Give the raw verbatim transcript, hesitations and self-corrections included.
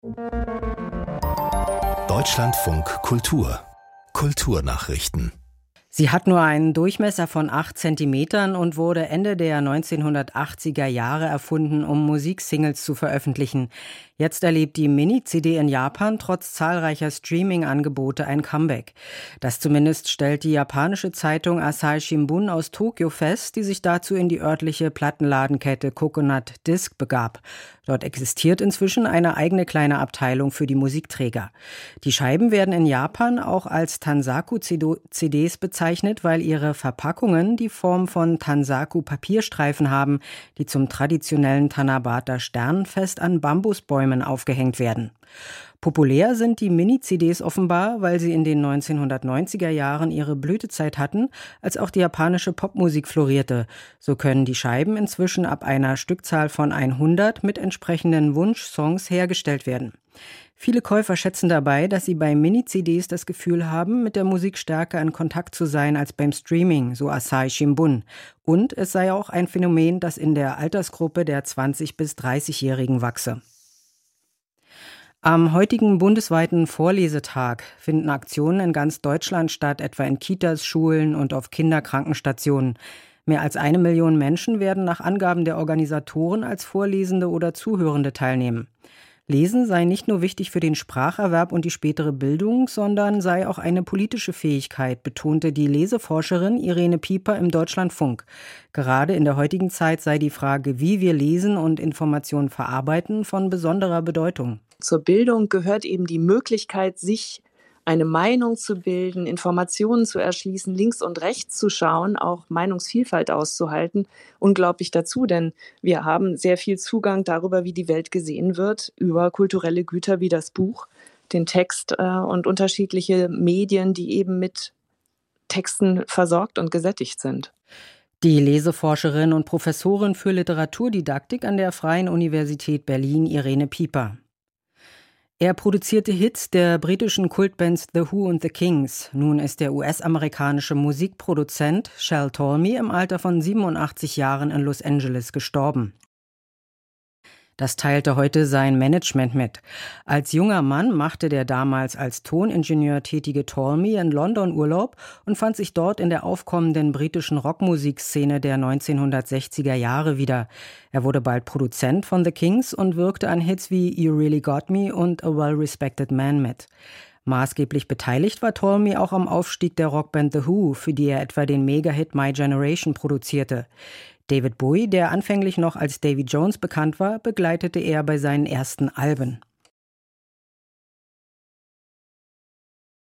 Deutschlandfunk Kultur Kulturnachrichten. Sie hat nur einen Durchmesser von acht Zentimetern und wurde Ende der neunzehnhundertachtziger Jahre erfunden, um Musiksingles zu veröffentlichen. Jetzt erlebt die Mini-C D in Japan trotz zahlreicher Streaming-Angebote ein Comeback. Das zumindest stellt die japanische Zeitung Asahi Shimbun aus Tokio fest, die sich dazu in die örtliche Plattenladenkette Coconut Disc begab. Dort existiert inzwischen eine eigene kleine Abteilung für die Musikträger. Die Scheiben werden in Japan auch als Tansaku-C Ds bezeichnet, weil ihre Verpackungen die Form von Tansaku-Papierstreifen haben, die zum traditionellen Tanabata-Sternenfest an Bambusbäumen aufgehängt werden. Populär sind die Mini-C Ds offenbar, weil sie in den neunzehnhundertneunziger Jahren ihre Blütezeit hatten, als auch die japanische Popmusik florierte. So können die Scheiben inzwischen ab einer Stückzahl von hundert mit entsprechenden Wunschsongs hergestellt werden. Viele Käufer schätzen dabei, dass sie bei Mini-C Ds das Gefühl haben, mit der Musik stärker in Kontakt zu sein als beim Streaming, so Asahi Shimbun. Und es sei auch ein Phänomen, das in der Altersgruppe der zwanzig- bis dreißigjährigen wachse. Am heutigen bundesweiten Vorlesetag finden Aktionen in ganz Deutschland statt, etwa in Kitas, Schulen und auf Kinderkrankenstationen. Mehr als eine Million Menschen werden nach Angaben der Organisatoren als Vorlesende oder Zuhörende teilnehmen. Lesen sei nicht nur wichtig für den Spracherwerb und die spätere Bildung, sondern sei auch eine politische Fähigkeit, betonte die Leseforscherin Irene Pieper im Deutschlandfunk. Gerade in der heutigen Zeit sei die Frage, wie wir lesen und Informationen verarbeiten, von besonderer Bedeutung. Zur Bildung gehört eben die Möglichkeit, sich eine Meinung zu bilden, Informationen zu erschließen, links und rechts zu schauen, auch Meinungsvielfalt auszuhalten. Unglaublich dazu, denn wir haben sehr viel Zugang darüber, wie die Welt gesehen wird, über kulturelle Güter wie das Buch, den Text äh, und unterschiedliche Medien, die eben mit Texten versorgt und gesättigt sind. Die Leseforscherin und Professorin für Literaturdidaktik an der Freien Universität Berlin, Irene Pieper. Er produzierte Hits der britischen Kultbands The Who und The Kings. Nun ist der U S-amerikanische Musikproduzent Shel Talmy im Alter von siebenundachtzig Jahren in Los Angeles gestorben. Das teilte heute sein Management mit. Als junger Mann machte der damals als Toningenieur tätige Talmy in London Urlaub und fand sich dort in der aufkommenden britischen Rockmusikszene der neunzehnhundertsechziger Jahre wieder. Er wurde bald Produzent von The Kings und wirkte an Hits wie You Really Got Me und A Well-Respected Man mit. Maßgeblich beteiligt war Talmy auch am Aufstieg der Rockband The Who, für die er etwa den Mega-Hit My Generation produzierte. David Bowie, der anfänglich noch als Davy Jones bekannt war, begleitete er bei seinen ersten Alben.